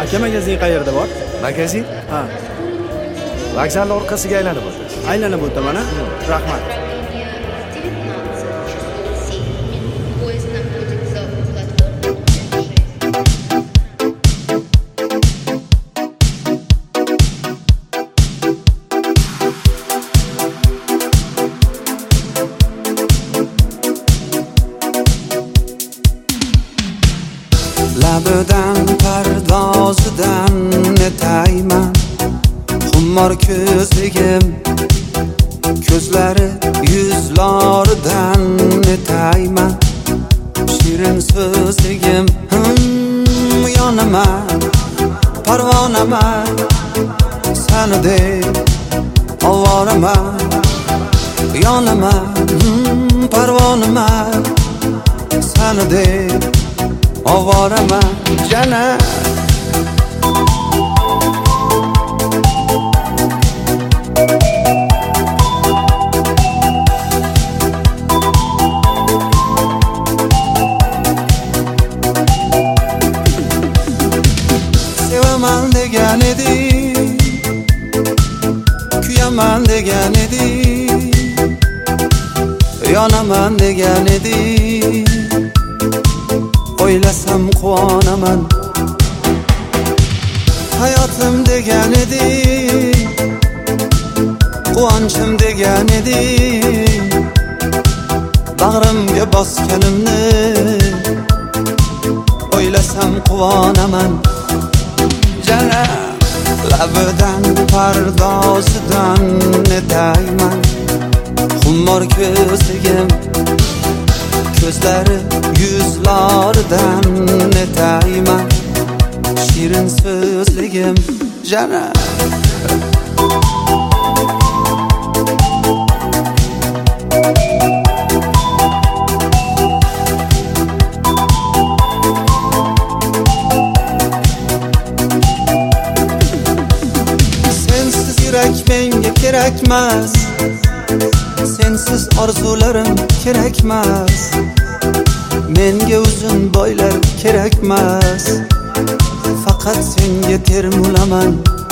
Aka, magazin qayerda bor? Magazin? Ha, Vokzalning orqasiga aylanib o'tasiz. aylanib o'taman. Rahmat. Поезд находится у платформы 6. Labidan pardozidan netayman Xummor ko'zligim ko'zlari yuzlaridan netayman Shirin so'zligim yonaman parvonaman Seni deb ovoraman yonaman parvonaman Seni deb ovoraman jana sevaman degan eding kuyaman degan eding yonaman degan eding O'ylasam quvonaman hayotim degan eding quvonchim degan eding bag'rimga bosganimni o'ylasam quvonaman jana labidan pardozidan netayman xummor ko'zligim ko'zlari yuzlaridan netayman shirin so'zligim jana sensiz yurak menga kerakmas sensiz orzularim kerakmas menga uzun boylar kerakmas faqat senga termulaman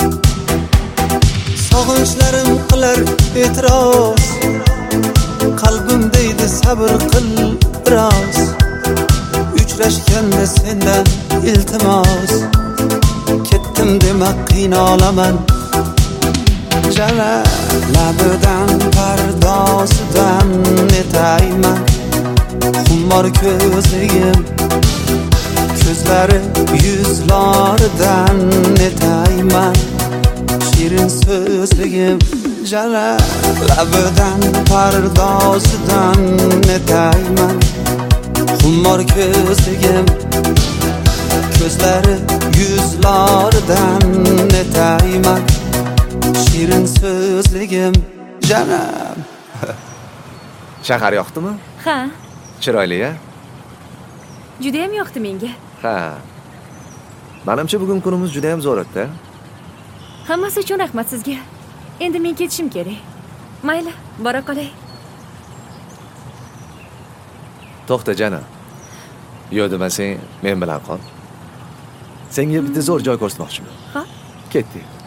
sog'inchlarim qilar e'tiroz qalbim deydi sabr qil biroz uchrashganda sendan iltimos ketdim dema qiynalaman jala labidan pardozidan netayman xummor ko'zligim ko'zlari yuzlaridan netayman shirin so'zligim jala labidan pardozidan netayman xummor ko'zligim ko'zlari yuzlaridan netayman shirin so'zligim janam Shahar yoqdimi? Ha, Chiroyli-ya? juda ham yoqdi menga. Ha. Menimcha bugun kunimiz juda ham zo'r o'tdi. Hammasi uchun rahmat sizga. Endi men ketishim kerak. Mayli, bora qolay. To'xta jana. Yo'q demasang, men bilan qol. Senga bitta zo'r joy ko'rsatmoqchiman. Ha? Ketdik.